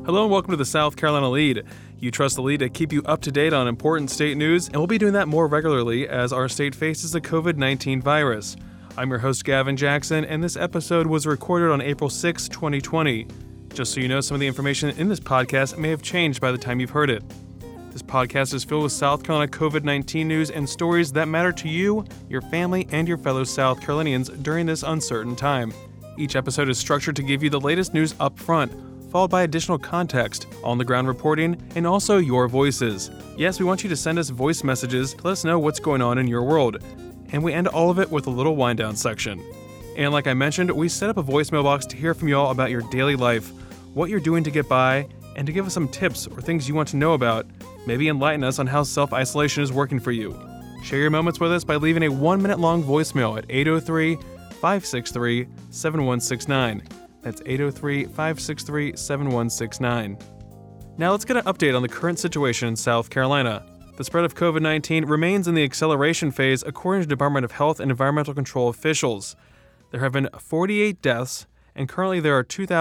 Hello and welcome to the South Carolina Lead. You trust the Lead to keep you up to date on important state news, and we'll be doing that more regularly as our state faces the COVID-19 virus. I'm your host, Gavin Jackson, and this episode was recorded on April 6, 2020. Just so you know, some of the information in this podcast may have changed by the time you've heard it. This podcast is filled with South Carolina COVID-19 news and stories that matter to you, your family, and your fellow South Carolinians during this uncertain time. Each episode is structured to give you the latest news up front, followed by additional context, on-the-ground reporting, and also your voices. Yes, we want you to send us voice messages to let us know what's going on in your world. And we end all of it with a little wind-down section. And like I mentioned, we set up a voicemail box to hear from you all about your daily life, what you're doing to get by, and to give us some tips or things you want to know about, maybe enlighten us on how self-isolation is working for you. Share your moments with us by leaving a 1-minute-long voicemail at 803-563-7169. That's 803-563-7169. Now let's get an update on the current situation in South Carolina. The spread of COVID-19 remains in the acceleration phase according to Department of Health and Environmental Control officials. There have been 48 deaths, and currently there are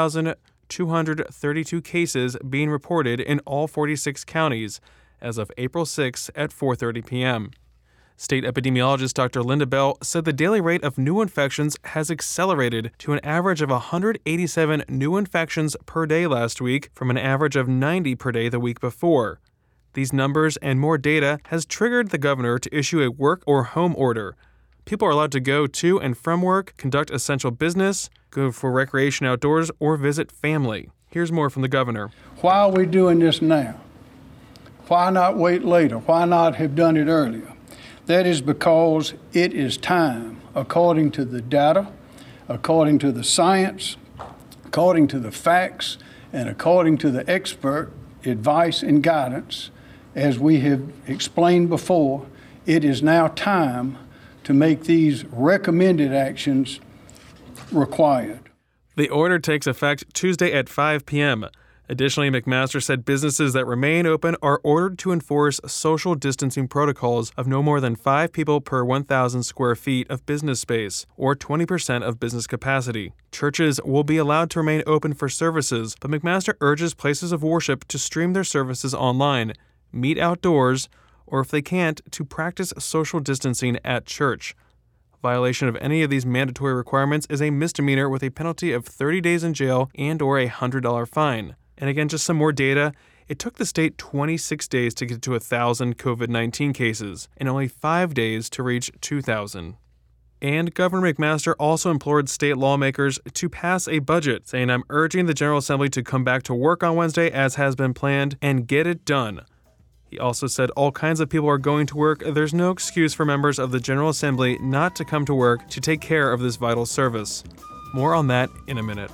2,232 cases being reported in all 46 counties as of April 6 at 4:30 p.m. State epidemiologist Dr. Linda Bell said the daily rate of new infections has accelerated to an average of 187 new infections per day last week from an average of 90 per day the week before. These numbers and more data has triggered the governor to issue a work or home order. People are allowed to go to and from work, conduct essential business, go for recreation outdoors, or visit family. Here's more from the governor. Why are we doing this now? Why not wait later? Why not have done it earlier? That is because it is time, according to the data, according to the science, according to the facts, and according to the expert advice and guidance, as we have explained before, it is now time to make these recommended actions required. The order takes effect Tuesday at 5 p.m. Additionally, McMaster said businesses that remain open are ordered to enforce social distancing protocols of no more than 5 people per 1,000 square feet of business space, or 20% of business capacity. Churches will be allowed to remain open for services, but McMaster urges places of worship to stream their services online, meet outdoors, or if they can't, to practice social distancing at church. Violation of any of these mandatory requirements is a misdemeanor with a penalty of 30 days in jail and or a $100 fine. And again, just some more data. It took the state 26 days to get to 1,000 COVID-19 cases and only 5 days to reach 2,000. And Governor McMaster also implored state lawmakers to pass a budget, saying, "I'm urging the General Assembly to come back to work on Wednesday as has been planned and get it done." He also said all kinds of people are going to work. There's no excuse for members of the General Assembly not to come to work to take care of this vital service. More on that in a minute.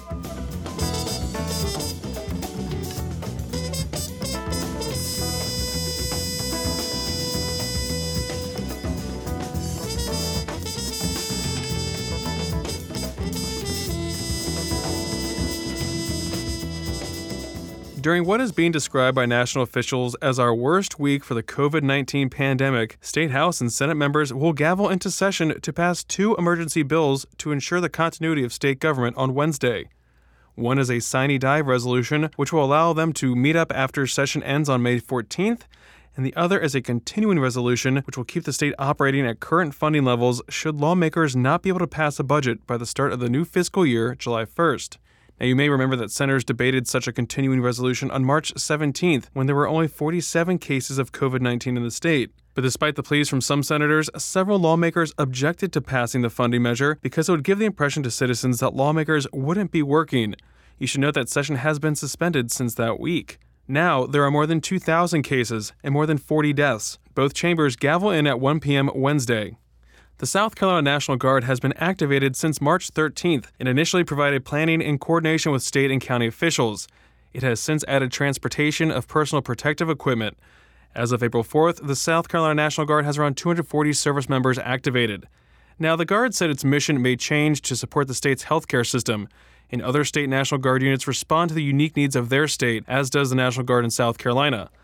During what is being described by national officials as our worst week for the COVID-19 pandemic, State House and Senate members will gavel into session to pass 2 emergency bills to ensure the continuity of state government on Wednesday. One is a sine die resolution, which will allow them to meet up after session ends on May 14th, and the other is a continuing resolution, which will keep the state operating at current funding levels should lawmakers not be able to pass a budget by the start of the new fiscal year, July 1st. Now, you may remember that senators debated such a continuing resolution on March 17th when there were only 47 cases of COVID-19 in the state. But despite the pleas from some senators, several lawmakers objected to passing the funding measure because it would give the impression to citizens that lawmakers wouldn't be working. You should note that session has been suspended since that week. Now, there are more than 2,000 cases and more than 40 deaths. Both chambers gavel in at 1 p.m. Wednesday. The South Carolina National Guard has been activated since March 13th and initially provided planning in coordination with state and county officials. It has since added transportation of personal protective equipment. As of April 4th, the South Carolina National Guard has around 240 service members activated. Now, the Guard said its mission may change to support the state's healthcare system, and other state National Guard units respond to the unique needs of their state, as does the National Guard in South Carolina.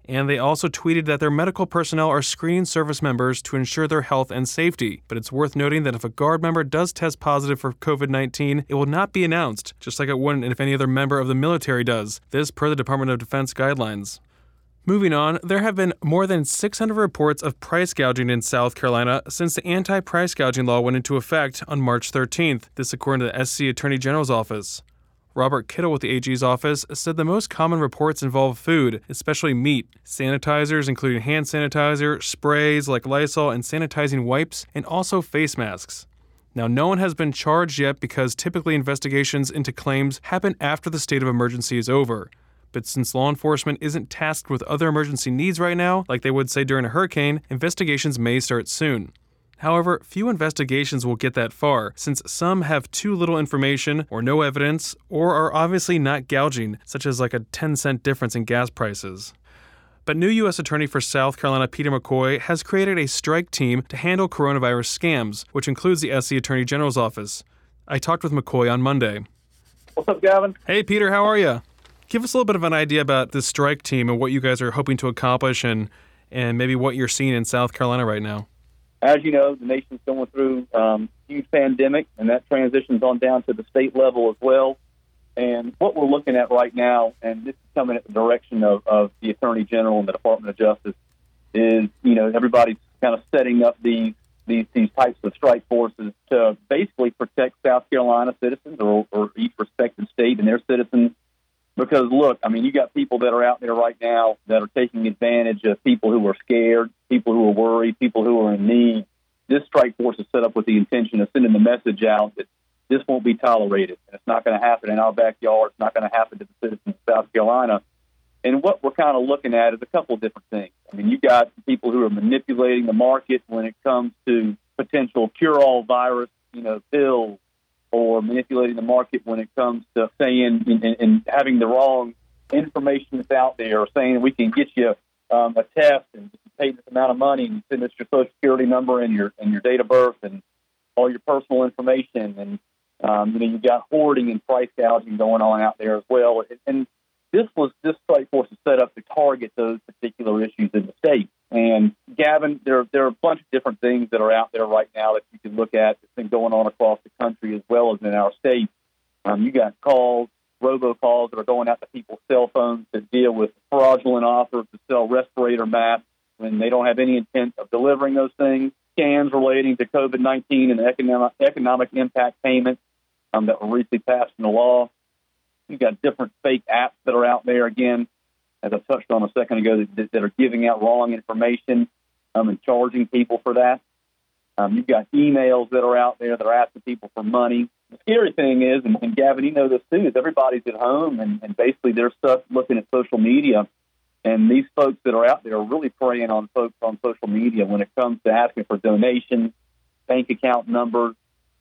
And they also tweeted that their medical personnel are screening service members to ensure their health and safety. But it's worth noting that if a Guard member does test positive for COVID-19, it will not be announced, just like it wouldn't if any other member of the military does. This per the Department of Defense guidelines. Moving on, there have been more than 600 reports of price gouging in South Carolina since the anti-price gouging law went into effect on March 13th. This according to the SC Attorney General's office. Robert Kittle with the AG's office said the most common reports involve food, especially meat, sanitizers including hand sanitizer, sprays like Lysol and sanitizing wipes, and also face masks. Now, no one has been charged yet because typically investigations into claims happen after the state of emergency is over. But since law enforcement isn't tasked with other emergency needs right now, like they would say during a hurricane, investigations may start soon. However, few investigations will get that far, since some have too little information or no evidence, or are obviously not gouging, such as like a 10-cent difference in gas prices. But new U.S. Attorney for South Carolina Peter McCoy has created a strike team to handle coronavirus scams, which includes the SC Attorney General's office. I talked with McCoy on Monday. What's up, Gavin? Hey, Peter, how are you? Give us a little bit of an idea about this strike team and what you guys are hoping to accomplish and maybe what you're seeing in South Carolina right now. As you know, the nation's going through a huge pandemic, and that transitions on down to the state level as well. And what we're looking at right now, and this is coming at the direction of the Attorney General and the Department of Justice, is, everybody's kind of setting up these types of strike forces to basically protect South Carolina citizens or each respective state and their citizens. Because, look, you got people that are out there right now that are taking advantage of people who are scared, people who are worried, people who are in need. This strike force is set up with the intention of sending the message out that this won't be tolerated. And it's not going to happen in our backyard. It's not going to happen to the citizens of South Carolina. And what we're kind of looking at is a couple of different things. You got people who are manipulating the market when it comes to potential cure-all virus, pills, or manipulating the market when it comes to saying and having the wrong information that's out there, or saying we can get you a test and you pay this amount of money and you send us your Social Security number and your date of birth and all your personal information. And you got hoarding and price gouging going on out there as well. And this strike force is set up to target those particular issues in the state. And Gavin, there are a bunch of different things that are out there right now that you can look at that's been going on across the country as well as in our state. You got calls, robocalls that are going out to people's cell phones that deal with fraudulent offers to sell respirator masks when they don't have any intent of delivering those things. Scams relating to COVID-19 and economic impact payments that were recently passed into law. You got different fake apps that are out there again, as I touched on a second ago, that are giving out wrong information and charging people for that. You've got emails that are out there that are asking people for money. The scary thing is, and Gavin, you know this too, is everybody's at home and basically they're stuck looking at social media. And these folks that are out there are really preying on folks on social media when it comes to asking for donations, bank account numbers,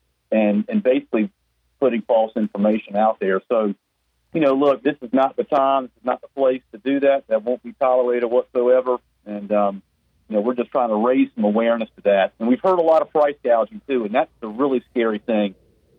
and basically putting false information out there. So, look, this is not the time, this is not the place to do that. That won't be tolerated whatsoever. And, we're just trying to raise some awareness to that. And we've heard a lot of price gouging, too, and that's the really scary thing,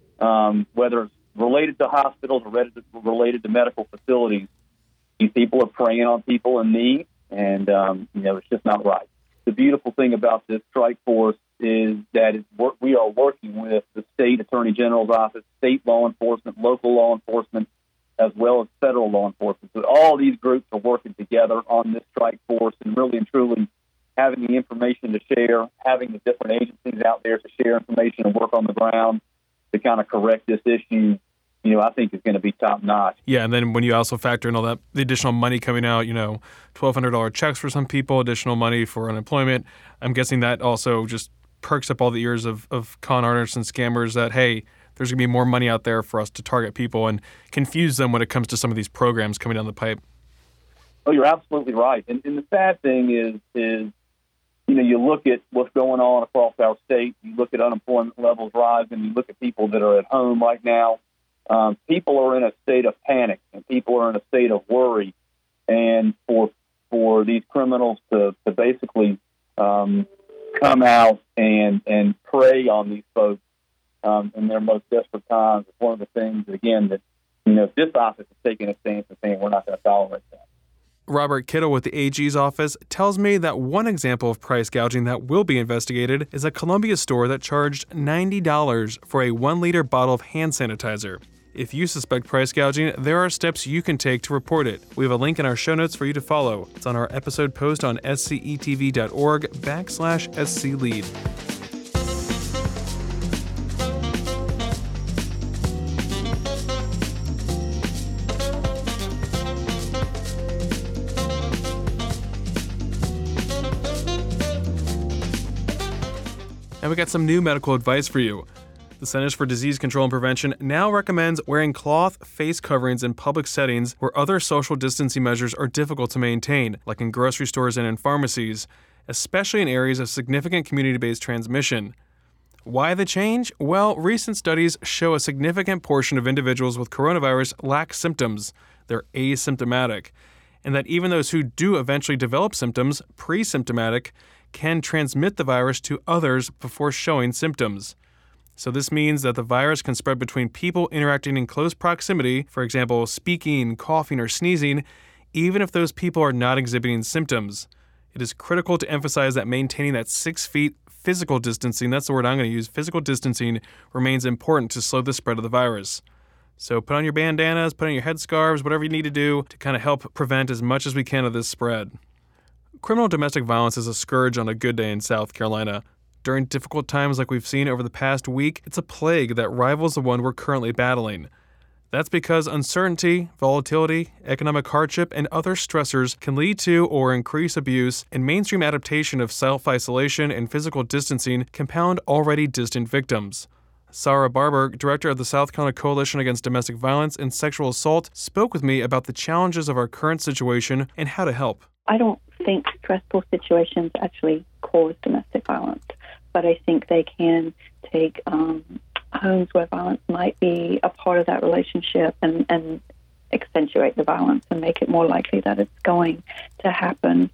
whether it's related to hospitals or related to medical facilities. These people are preying on people in need, and, it's just not right. The beautiful thing about this strike force is that we are working with the state attorney general's office, state law enforcement, local law enforcement, as well as federal law enforcement. So all these groups are working together on this strike force and really and truly having the information to share, having the different agencies out there to share information and work on the ground to kind of correct this issue, I think is going to be top notch. Yeah, and then when you also factor in all that, the additional money coming out, $1,200 checks for some people, additional money for unemployment, I'm guessing that also just perks up all the ears of con artists and scammers that, hey, there's going to be more money out there for us to target people and confuse them when it comes to some of these programs coming down the pipe. Oh, you're absolutely right. And the sad thing is, you look at what's going on across our state, you look at unemployment levels rising, you look at people that are at home right now. People are in a state of panic and people are in a state of worry. And for these criminals to basically come out and prey on these folks in their most desperate times is one of the things, again, that, if this office is taking a stance and saying we're not going to tolerate that. Robert Kittle with the AG's office tells me that one example of price gouging that will be investigated is a Columbia store that charged $90 for a 1-liter bottle of hand sanitizer. If you suspect price gouging, there are steps you can take to report it. We have a link in our show notes for you to follow. It's on our episode post on scetv.org/sclead. And we got some new medical advice for you. The Centers for Disease Control and Prevention now recommends wearing cloth face coverings in public settings where other social distancing measures are difficult to maintain, like in grocery stores and in pharmacies, especially in areas of significant community-based transmission. Why the change? Well, recent studies show a significant portion of individuals with coronavirus lack symptoms. They're asymptomatic. And that even those who do eventually develop symptoms, pre-symptomatic, can transmit the virus to others before showing symptoms. So this means that the virus can spread between people interacting in close proximity, for example, speaking, coughing, or sneezing, even if those people are not exhibiting symptoms. It is critical to emphasize that maintaining that 6 feet physical distancing, that's the word I'm going to use, physical distancing, remains important to slow the spread of the virus. So put on your bandanas, put on your headscarves, whatever you need to do to kind of help prevent as much as we can of this spread. Criminal domestic violence is a scourge on a good day in South Carolina. During difficult times like we've seen over the past week, it's a plague that rivals the one we're currently battling. That's because uncertainty, volatility, economic hardship, and other stressors can lead to or increase abuse, and mainstream adaptation of self-isolation and physical distancing compound already distant victims. Sarah Barber, director of the South Carolina Coalition Against Domestic Violence and Sexual Assault, spoke with me about the challenges of our current situation and how to help. I don't think stressful situations actually cause domestic violence, but I think they can take homes where violence might be a part of that relationship and accentuate the violence and make it more likely that it's going to happen.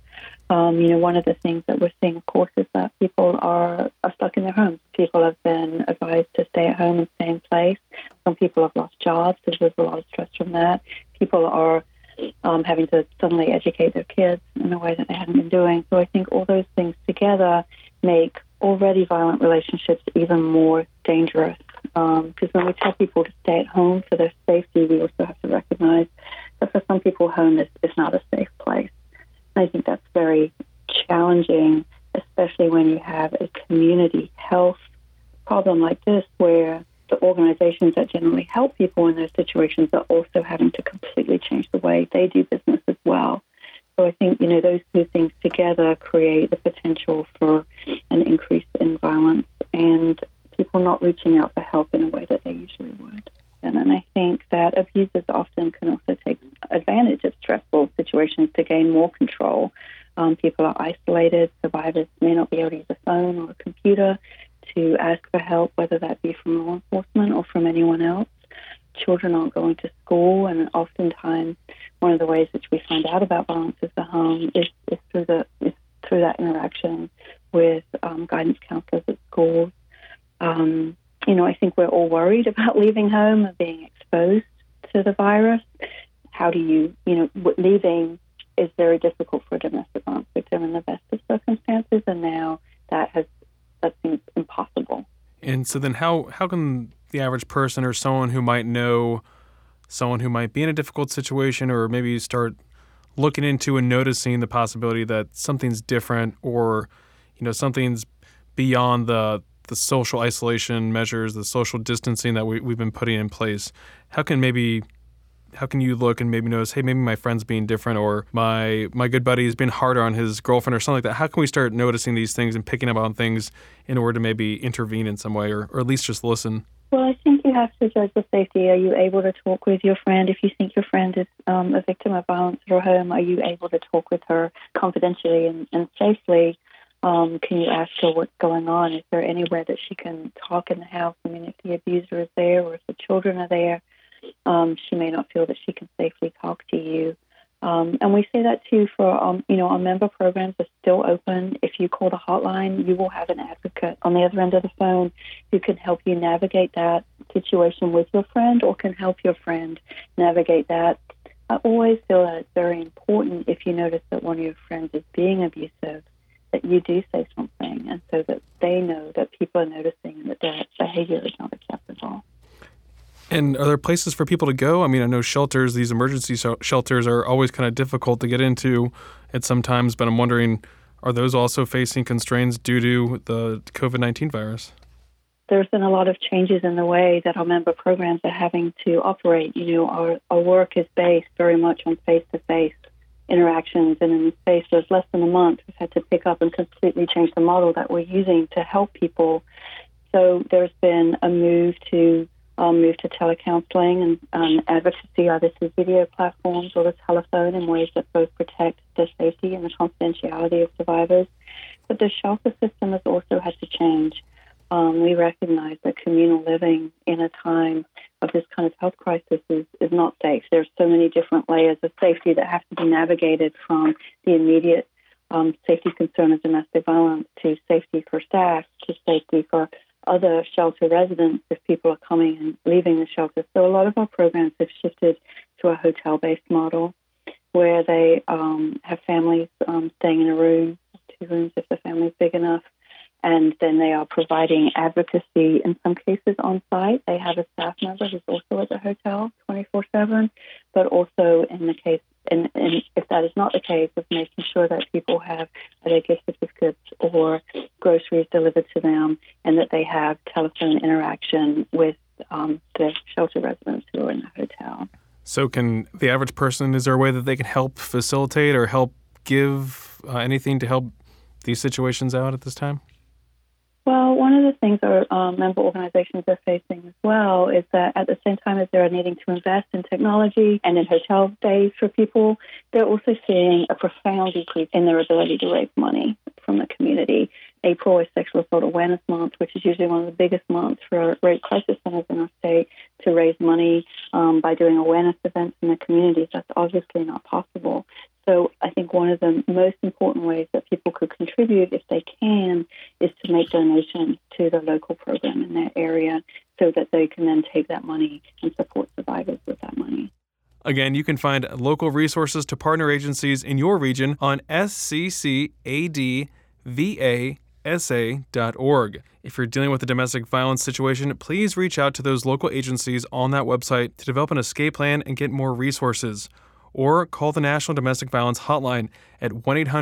One of the things that we're seeing, of course, is that people are stuck in their homes. People have been advised to stay at home and stay in place. Some people have lost jobs, so there's a lot of stress from that. People are having to suddenly educate their kids in a way that they hadn't been doing. So I think all those things together make already violent relationships even more dangerous. Because when we tell people to stay at home for their safety, we also have to recognize that for some people, home is not a safe place. And I think that's very challenging, especially when you have a community health problem like this, where the organizations that generally help people in those situations are also having to completely change the way they do business as well. So I think, those two things together create the potential for an increase in violence and people not reaching out for help in a way that they usually would. And I think that abusers often can also take advantage of stressful situations to gain more control. People are isolated. Survivors may not be able to use a phone or a computer to ask for help, whether that be from law enforcement or from anyone else. Children aren't going to school, and oftentimes one of the ways which we find out about violence in the home is through that interaction with guidance counselors at schools. I think we're all worried about leaving home and being exposed to the virus. How do you, leaving is very difficult for a domestic violence victim in the best of circumstances, and now that seems impossible. And so then how can the average person or someone who might know someone who might be in a difficult situation, or maybe start looking into and noticing the possibility that something's different, or something's beyond the social isolation measures, the social distancing that we've been putting in place, how can you look and maybe notice, hey, maybe my friend's being different, or my good buddy is being harder on his girlfriend or something like that? How can we start noticing these things and picking up on things in order to maybe intervene in some way, or at least just listen? Well, I think you have to judge the safety. Are you able to talk with your friend? If you think your friend is a victim of violence at her home, are you able to talk with her confidentially and safely? Can you ask her what's going on? Is there anywhere that she can talk in the house? I mean, if the abuser is there or if the children are there, she may not feel that she can safely talk to you. And we say that, too, for, our member programs are still open. If you call the hotline, you will have an advocate on the other end of the phone who can help you navigate that situation with your friend, or can help your friend navigate that I always feel that it's very important if you notice that one of your friends is being abusive, that you do say something, and so that they know that people are noticing and that their behavior is not acceptable. And are there places for people to go? I mean, I know shelters, these emergency shelters are always kind of difficult to get into at some times, but I'm wondering, are those also facing constraints due to the COVID-19 virus? There's been a lot of changes in the way that our member programs are having to operate. You know, our work is based very much on face-to-face interactions, and in the space of less than a month, we've had to pick up and completely change the model that we're using to help people. So there's been a move to telecounseling and advocacy, either through video platforms or the telephone, in ways that both protect the safety and the confidentiality of survivors. But the shelter system has also had to change. We recognize that communal living in a time of this kind of health crisis is not safe. There's so many different layers of safety that have to be navigated, from the immediate safety concern of domestic violence to safety for staff to safety for other shelter residents if people are coming and leaving the shelter. So a lot of our programs have shifted to a hotel-based model where they have families staying in a room, 2 rooms if the family's big enough, and then they are providing advocacy, in some cases on site. They have a staff member who's also at the hotel 24/7, but also in the case, and if that is not the case, of making sure that people have their gift certificates or groceries delivered to them, and that they have telephone interaction with the shelter residents who are in the hotel. So can the average person, is there a way that they can help facilitate or help give anything to help these situations out at this time? Well, one of the things our member organizations are facing as well is that at the same time as they're needing to invest in technology and in hotel stays for people, they're also seeing a profound decrease in their ability to raise money from the community. April is Sexual Assault Awareness Month, which is usually one of the biggest months for rape crisis centers in our state to raise money by doing awareness events in the communities. That's obviously not possible. So I think one of the most important ways that people could contribute, if they can, is to make donations to the local program in their area so that they can then take that money and support survivors with that money. Again, you can find local resources to partner agencies in your region on sccadvasa.org. If you're dealing with a domestic violence situation, please reach out to those local agencies on that website to develop an escape plan and get more resources. Or call the National Domestic Violence Hotline at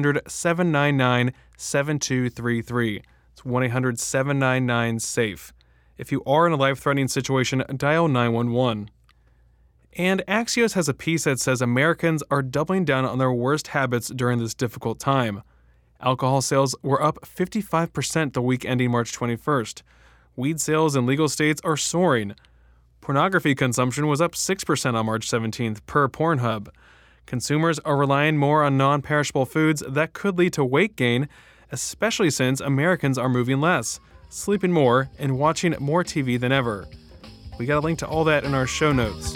1-800-799-7233. It's 1-800-799-SAFE. If you are in a life-threatening situation, dial 911. And Axios has a piece that says Americans are doubling down on their worst habits during this difficult time. Alcohol sales were up 55% the week ending March 21st. Weed sales in legal states are soaring. Pornography consumption was up 6% on March 17th, per Pornhub. Consumers are relying more on non-perishable foods that could lead to weight gain, especially since Americans are moving less, sleeping more, and watching more TV than ever. We got a link to all that in our show notes.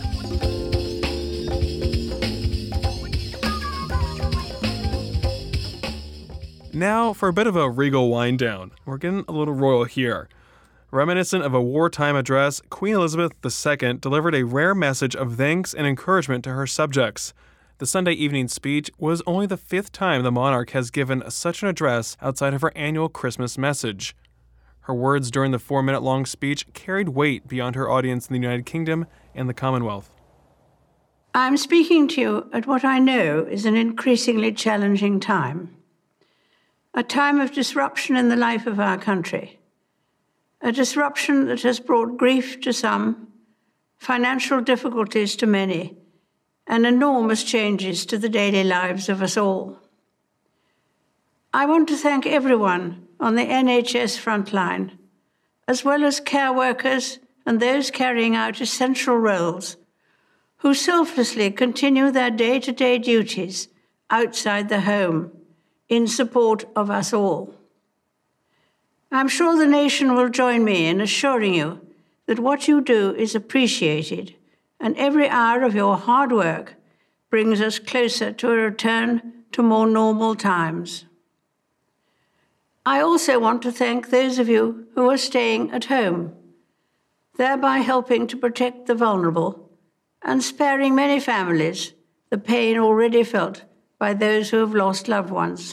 Now for a bit of a regal wind down. We're getting a little royal here. Reminiscent of a wartime address, Queen Elizabeth II delivered a rare message of thanks and encouragement to her subjects. The Sunday evening speech was only the 5th time the monarch has given such an address outside of her annual Christmas message. Her words during the 4-minute-long speech carried weight beyond her audience in the United Kingdom and the Commonwealth. I'm speaking to you at what I know is an increasingly challenging time. A time of disruption in the life of our country. A disruption that has brought grief to some, financial difficulties to many, and enormous changes to the daily lives of us all. I want to thank everyone on the NHS frontline, as well as care workers and those carrying out essential roles, who selflessly continue their day-to-day duties outside the home in support of us all. I'm sure the nation will join me in assuring you that what you do is appreciated, and every hour of your hard work brings us closer to a return to more normal times. I also want to thank those of you who are staying at home, thereby helping to protect the vulnerable and sparing many families the pain already felt by those who have lost loved ones.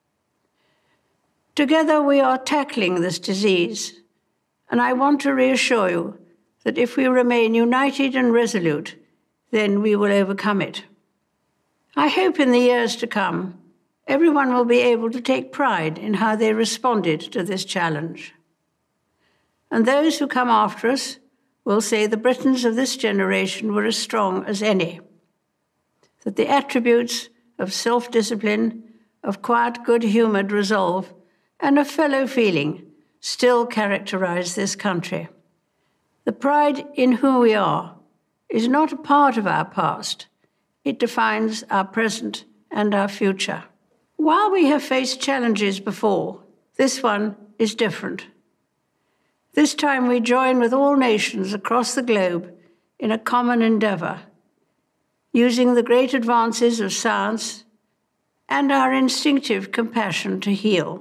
Together we are tackling this disease, and I want to reassure you that if we remain united and resolute, then we will overcome it. I hope in the years to come, everyone will be able to take pride in how they responded to this challenge. And those who come after us will say the Britons of this generation were as strong as any, that the attributes of self-discipline, of quiet, good-humoured resolve, and of fellow feeling still characterize this country. The pride in who we are is not a part of our past. It defines our present and our future. While we have faced challenges before, this one is different. This time we join with all nations across the globe in a common endeavour, using the great advances of science and our instinctive compassion to heal.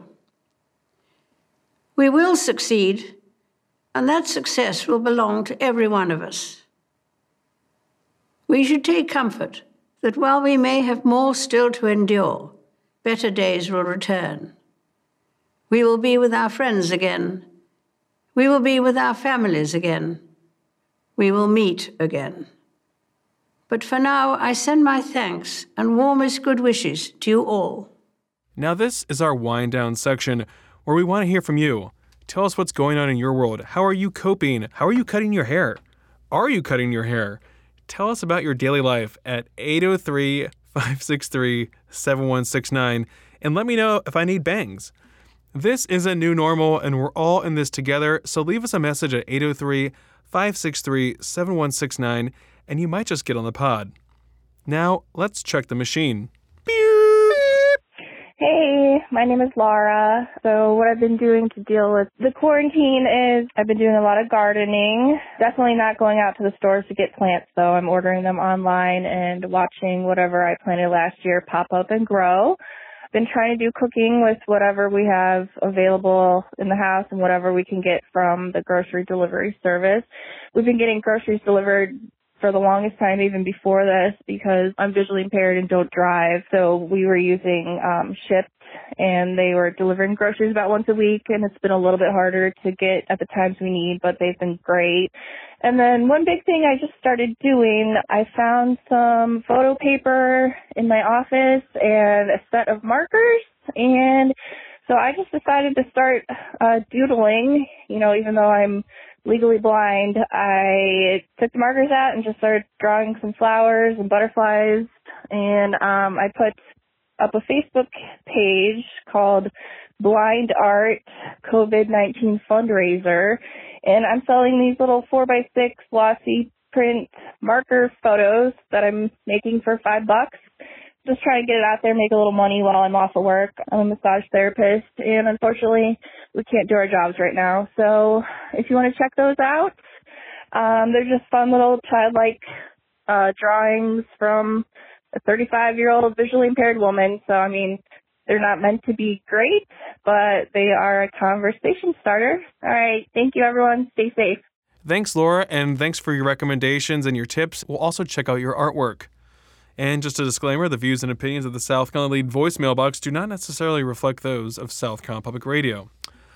We will succeed, and that success will belong to every one of us. We should take comfort that while we may have more still to endure, better days will return. We will be with our friends again. We will be with our families again. We will meet again. But for now, I send my thanks and warmest good wishes to you all. Now this is our wind down section where we want to hear from you. Tell us what's going on in your world. How are you coping? How are you cutting your hair? Are you cutting your hair? Tell us about your daily life at 803-563-7169 and let me know if I need bangs. This is a new normal and we're all in this together, so leave us a message at 803-563-7169 and you might just get on the pod. Now, let's check the machine. Hey, my name is Laura. So what I've been doing to deal with the quarantine is I've been doing a lot of gardening. Definitely not going out to the stores to get plants, though. I'm ordering them online and watching whatever I planted last year pop up and grow. Been trying to do cooking with whatever we have available in the house and whatever we can get from the grocery delivery service. We've been getting groceries delivered for the longest time, even before this, because I'm visually impaired and don't drive. So we were using Shipt, and they were delivering groceries about once a week, and it's been a little bit harder to get at the times we need, but they've been great. And then one big thing I just started doing, I found some photo paper in my office and a set of markers, and so I just decided to start doodling, even though I'm legally blind. I took the markers out and just started drawing some flowers and butterflies, and I put up a Facebook page called Blind Art COVID-19 Fundraiser, and I'm selling these little 4x6 glossy print marker photos that I'm making for $5. Just trying to get it out there, make a little money while I'm off of work. I'm a massage therapist, and unfortunately, we can't do our jobs right now. So if you want to check those out, they're just fun little childlike drawings from a 35-year-old visually impaired woman. So, they're not meant to be great, but they are a conversation starter. All right. Thank you, everyone. Stay safe. Thanks, Laura, and thanks for your recommendations and your tips. We'll also check out your artwork. And just a disclaimer, the views and opinions of the South Carolina Lead voicemail box do not necessarily reflect those of South Carolina Public Radio.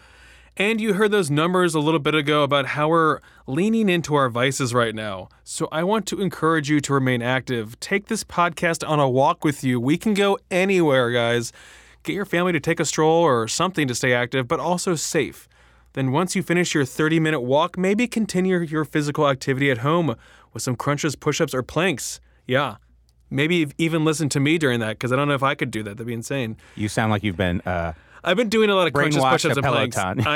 And you heard those numbers a little bit ago about how we're leaning into our vices right now. So I want to encourage you to remain active. Take this podcast on a walk with you. We can go anywhere, guys. Get your family to take a stroll or something to stay active, but also safe. Then once you finish your 30-minute walk, maybe continue your physical activity at home with some crunches, push-ups, or planks. Yeah. Maybe even listen to me during that, because I don't know if I could do that. That'd be insane. You sound like you've been I've been doing a lot of crunches, push-ups, and planks.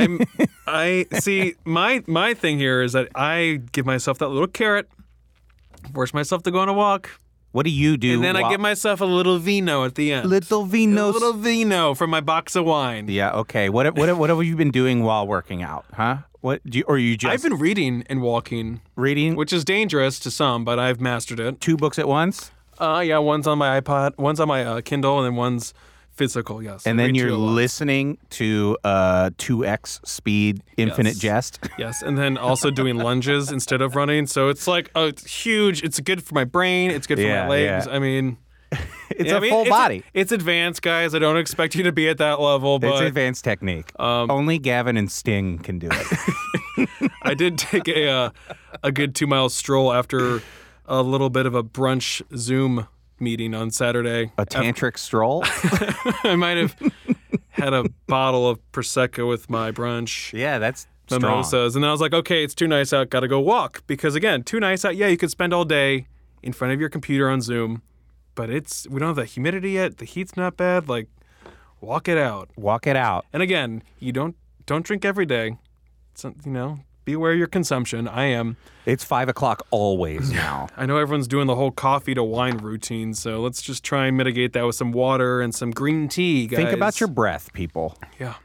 I see. My thing here is that I give myself that little carrot, force myself to go on a walk. What do you do? And then I give myself a little vino at the end. Little vino. A little vino from my box of wine. Yeah. Okay. What have you been doing while working out? Huh? I've been reading and walking. Reading, which is dangerous to some, but I've mastered it. 2 books at once. Yeah, one's on my iPod, one's on my Kindle, and then one's Physical, yes. And then Read you're to a lot. listening to 2x speed infinite Yes. jest. Yes, and then also doing lunges instead of running. So it's like, it's huge. It's good for my brain. It's good for Yeah, my legs. yeah. I mean, It's yeah, a full body. It's advanced, guys. I don't expect you to be at that level, It's but advanced technique. Only Gavin and Sting can do it. I did take a good 2-mile stroll after a little bit of a brunch Zoom meeting on Saturday. A tantric stroll? I might have had a bottle of Prosecco with my brunch. Yeah, that's strong. Mimosas. And then I was like, okay, it's too nice out. Got to go walk. Because again, too nice out. Yeah, you could spend all day in front of your computer on Zoom, but we don't have the humidity yet. The heat's not bad. Like, walk it out. Walk it out. And again, you don't drink every day. So, be aware of your consumption. I am. It's 5 o'clock always now. I know everyone's doing the whole coffee to wine routine, so let's just try and mitigate that with some water and some green tea, guys. Think about your breath, people. Yeah.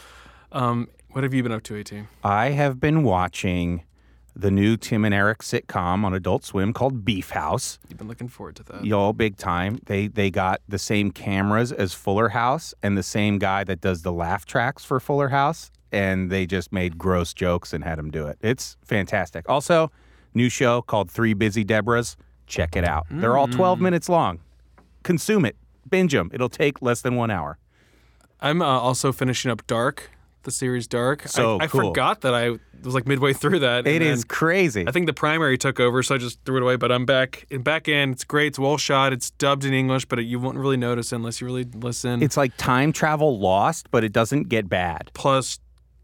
What have you been up to, AT? I have been watching the new Tim and Eric sitcom on Adult Swim called Beef House. You've been looking forward to that. Yo, big time. They got the same cameras as Fuller House and the same guy that does the laugh tracks for Fuller House, and they just made gross jokes and had him do it. It's fantastic. Also, new show called Three Busy Debras. Check it out. They're all 12 minutes long. Consume it. Binge them. It'll take less than 1 hour. I'm also finishing up Dark, the series Dark. So I cool. forgot that I was like midway through that. It is crazy. I think the primary took over, so I just threw it away. But I'm back in. It's great. It's well shot. It's dubbed in English, but you won't really notice unless you really listen. It's like time travel Lost, but it doesn't get bad. Plus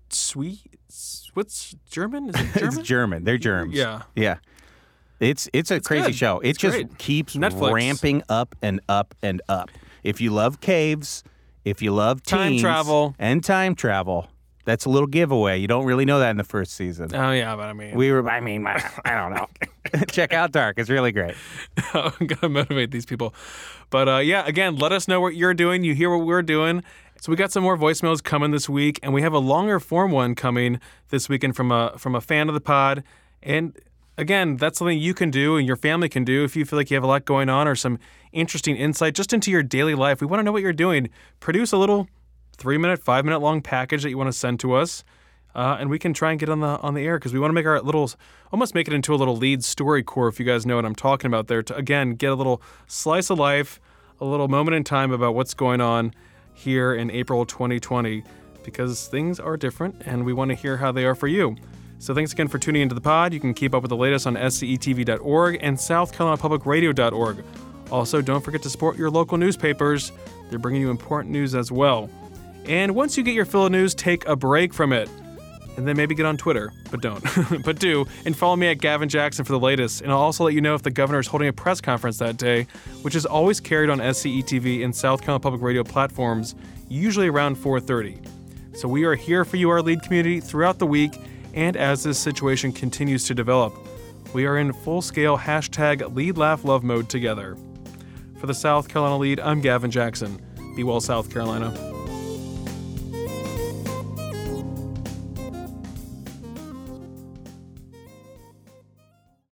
what's German? Is it German? It's German. They're germs. Yeah. Yeah. It's a crazy good. show. It It's just great. keeps Netflix. ramping up and up and up. If you love caves, if you love Time teens travel. and time travel, that's a little giveaway. You don't really know that in the first season. Oh yeah, but I mean, I don't know. Check out Dark. It's really great. I'm gonna motivate these people. But yeah, again, let us know what you're doing. You hear what we're doing. So we got some more voicemails coming this week, and we have a longer form one coming this weekend from a fan of the pod. And again, that's something you can do and your family can do if you feel like you have a lot going on or some interesting insight just into your daily life. We want to know what you're doing. Produce a little 3-minute, 5-minute long package that you want to send to us, and we can try and get on the air because we want to make our almost make it into a little lead story core, if you guys know what I'm talking about there, to again get a little slice of life, a little moment in time about what's going on here in April 2020, because things are different and we want to hear how they are for you. So thanks again for tuning into the pod. You can keep up with the latest on scetv.org and southcarolinapublicradio.org. Also, don't forget to support your local newspapers. They're bringing you important news as well. And once you get your fill of news, take a break from it. And then maybe get on Twitter, but don't. But do, and follow me at Gavin Jackson for the latest. And I'll also let you know if the governor is holding a press conference that day, which is always carried on SCETV and South Carolina Public Radio platforms, usually around 4:30. So we are here for you, our lead community, throughout the week, and as this situation continues to develop. We are in full-scale #LeadLaughLove mode together. For the South Carolina Lead, I'm Gavin Jackson. Be well, South Carolina.